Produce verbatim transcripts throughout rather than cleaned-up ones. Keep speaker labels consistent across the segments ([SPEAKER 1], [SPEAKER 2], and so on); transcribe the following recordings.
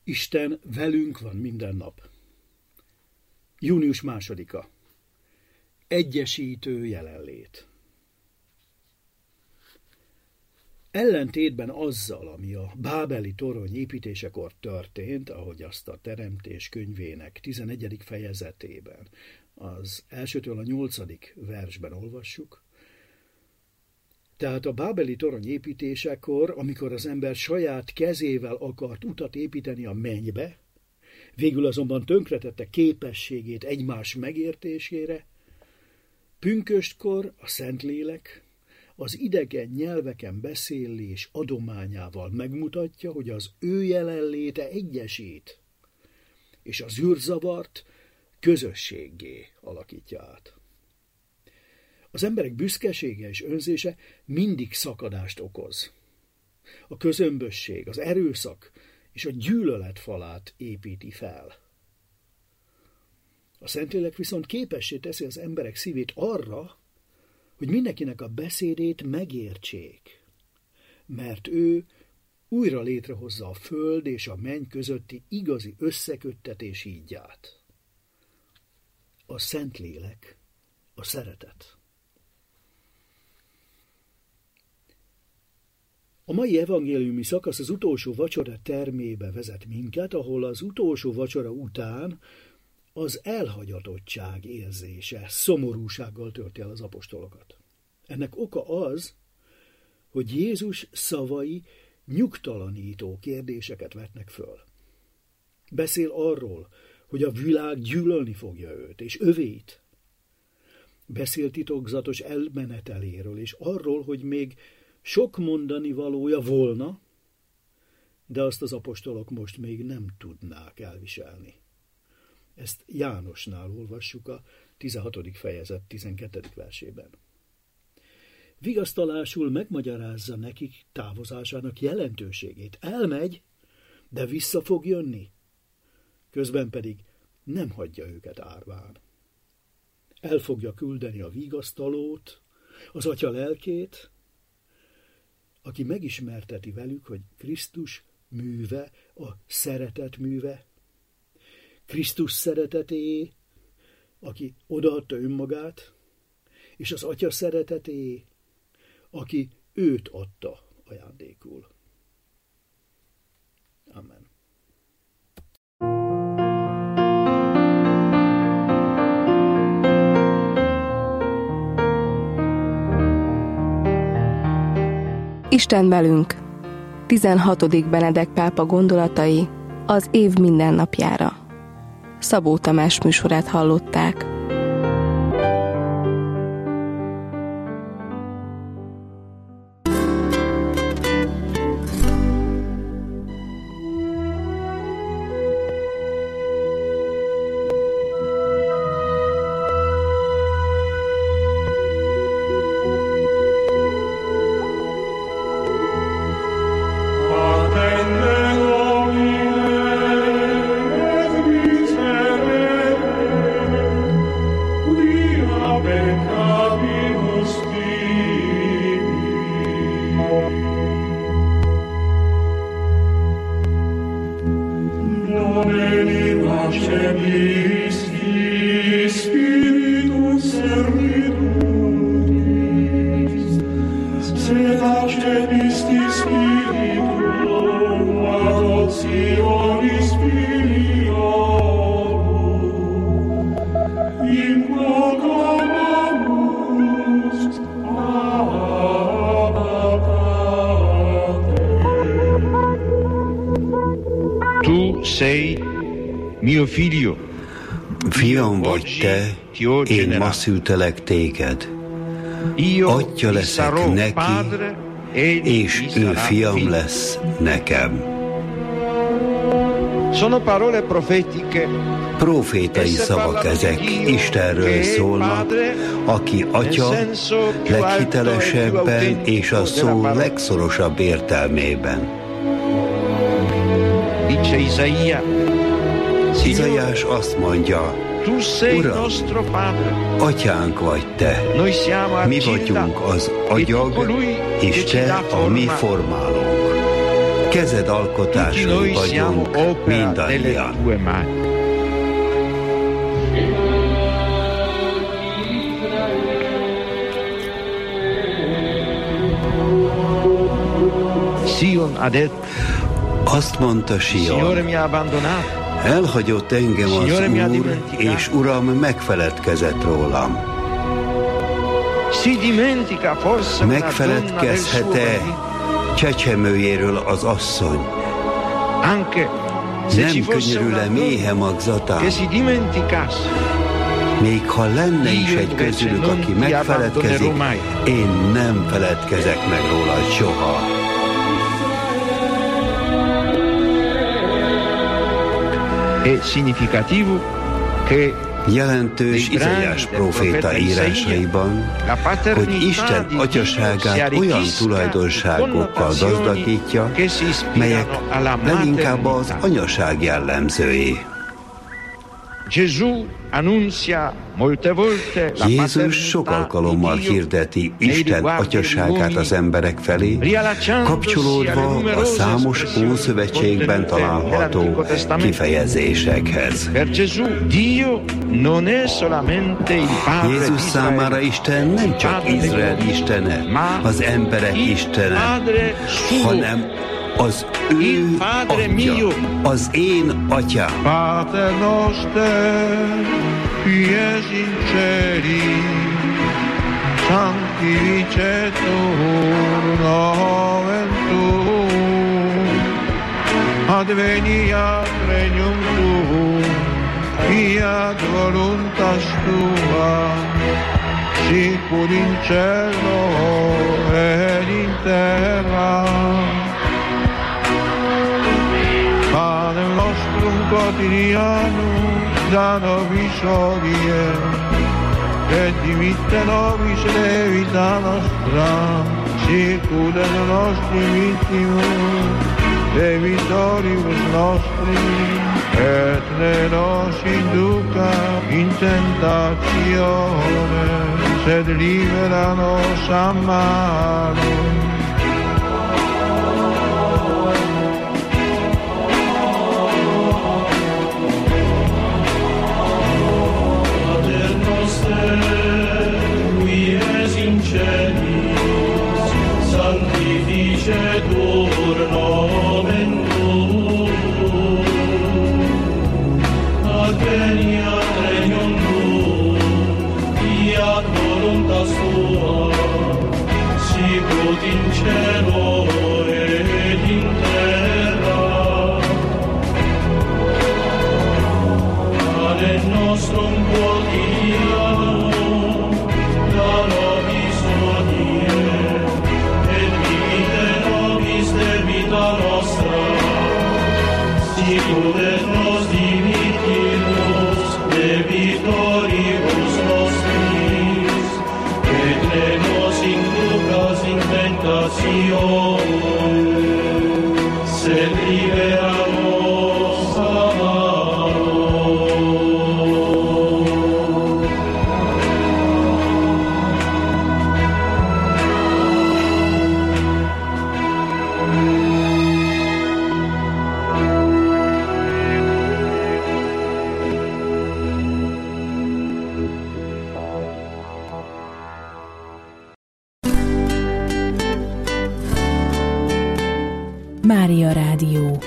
[SPEAKER 1] Isten velünk van minden nap. június másodika. Egyesítő jelenlét. Ellentétben azzal, ami a bábeli torony építésekor történt, ahogy azt a Teremtés könyvének tizenegyedik fejezetében, az elsőtől a nyolcadik versben olvassuk. Tehát a bábeli torony építésekor, amikor az ember saját kezével akart utat építeni a mennybe, végül azonban tönkretette képességét egymás megértésére, pünköstkor a Szentlélek az idegen nyelveken beszélés adományával megmutatja, hogy az ő jelenléte egyesít, és az űrzavart közösséggé alakítja át. Az emberek büszkesége és önzése mindig szakadást okoz. A közömbösség, az erőszak és a gyűlölet falát építi fel. A Szentlélek viszont képessé teszi az emberek szívét arra, hogy mindenkinek a beszédét megértsék, mert ő újra létrehozza a föld és a menny közötti igazi összeköttetés hídját. A Szentlélek a szeretet. A mai evangéliumi szakasz az utolsó vacsora termébe vezet minket, ahol az utolsó vacsora után az elhagyatottság érzése, szomorúsággal tölti el az apostolokat. Ennek oka az, hogy Jézus szavai nyugtalanító kérdéseket vetnek föl. Beszél arról, hogy a világ gyűlölni fogja őt és övét. Beszél titokzatos elmeneteléről és arról, hogy még sok mondani valója volna, de azt az apostolok most még nem tudnák elviselni. Ezt Jánosnál olvassuk a tizenhatodik fejezet tizenkettedik versében. Vigasztalásul megmagyarázza nekik távozásának jelentőségét. Elmegy, de vissza fog jönni. Közben pedig nem hagyja őket árván. El fogja küldeni a vigasztalót, az Atya lelkét, aki megismerteti velük, hogy Krisztus műve, a szeretet műve, Krisztus szereteté, aki odaadta önmagát, és az Atya szereteté, aki őt adta ajándékul. Amen.
[SPEAKER 2] Isten velünk. tizenhatodik Benedek pápa gondolatai az év mindennapjára. Szabó Tamás műsorát hallották.
[SPEAKER 3] Fiam vagy te, én ma szültelek téged. Atya leszek neki, és ő fiam lesz nekem. Profétai szavak ezek, Istenről szólnak, aki Atya leghitelesebben és a szó legszorosabb értelmében. Izaiás azt mondja, Uram, Atyánk vagy te, mi vagyunk az agyag, és te a mi formálónk. kezed alkotásai vagyunk mindannyian. Azt mondta Sion, elhagyott engem az Úr, és Uram megfeledkezett rólam. Megfeledkezhet-e csecsemőjéről az asszony? Nem könyörül-e méhe magzatán? Még ha lenne is egy közülük, aki megfeledkezik, én nem feledkezek meg róla soha. Jelentős Izaiás próféta írásaiban, hogy Isten atyaságát olyan tulajdonságokkal gazdagítja, melyek leginkább az anyaság jellemzői. Jézus sok alkalommal hirdeti Isten atyaságát az emberek felé, kapcsolódva a számos Ószövetségben található kifejezésekhez. Jézus számára Isten nem csak Izrael istene, az emberek istene, hanem az ő atya, az én atyám.
[SPEAKER 4] Pater noster, qui es in celi, sanctificetur nomen tuum, adveniat regnum tuum, fiat voluntas tua, sicur in cielo et in terra. Panem nostrum quotidianum da nobis hodie, et dimitte nobis debita nostra, sicur et nostri vittimus debitoribus nostri, et ne nos induca in tentatione, sed libera nos a malo.
[SPEAKER 5] Sanctificetur nomen tuum, adveniat regnum tuum, fiat voluntas tua, sicut in cielo et in terra. Panem nostrum quotidianum da nobis hodie, debita nostra, sicur et nos dimittimus debitoribus nostris, et ne nos inducas in tentatione, sed libera nos a malo.
[SPEAKER 6] Mária Rádió.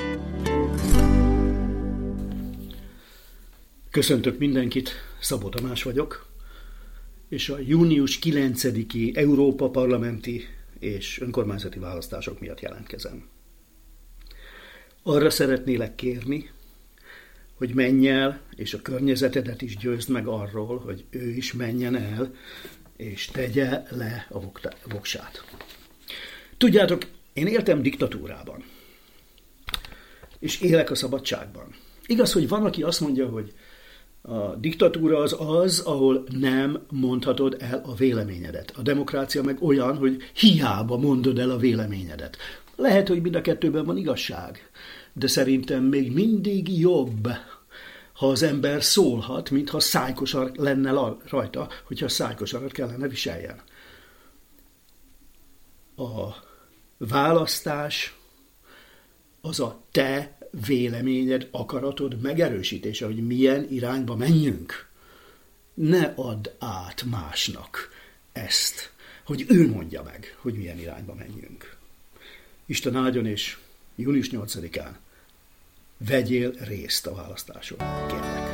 [SPEAKER 1] Köszöntök mindenkit, Szabó Tamás vagyok, és a június kilencediki Európa parlamenti és önkormányzati választások miatt jelentkezem. Arra szeretnélek kérni, hogy menj el, és a környezetedet is győzd meg arról, hogy ő is menjen el, és tegye le a voksát. Tudjátok, én éltem diktatúrában, és élek a szabadságban. Igaz, hogy van, aki azt mondja, hogy a diktatúra az az, ahol nem mondhatod el a véleményedet. A demokrácia meg olyan, hogy hiába mondod el a véleményedet. Lehet, hogy mind a kettőben van igazság, de szerintem még mindig jobb, ha az ember szólhat, mintha szájkosar lenne rajta, hogyha szájkosarat kellene viseljen. A választás az a te véleményed, akaratod megerősítése, hogy milyen irányba menjünk. Ne add át másnak ezt, hogy ő mondja meg, hogy milyen irányba menjünk. Isten áldjon, és június nyolcadikán vegyél részt a választáson. Kérlek.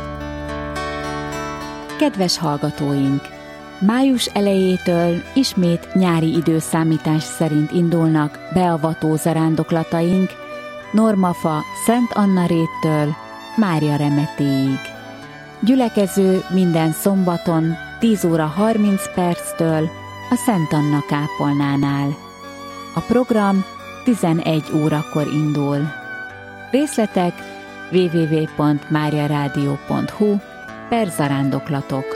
[SPEAKER 6] Kedves hallgatóink! Május elejétől ismét nyári időszámítás szerint indulnak beavató zarándoklataink Normafa Szent Anna-réttől Mária Remetéig. Gyülekező minden szombaton tíz óra harminc perctől a Szent Anna kápolnánál. A program tizenegy órakor indul. Részletek double-u double-u double-u pont máriaradio pont hu per zarándoklatok.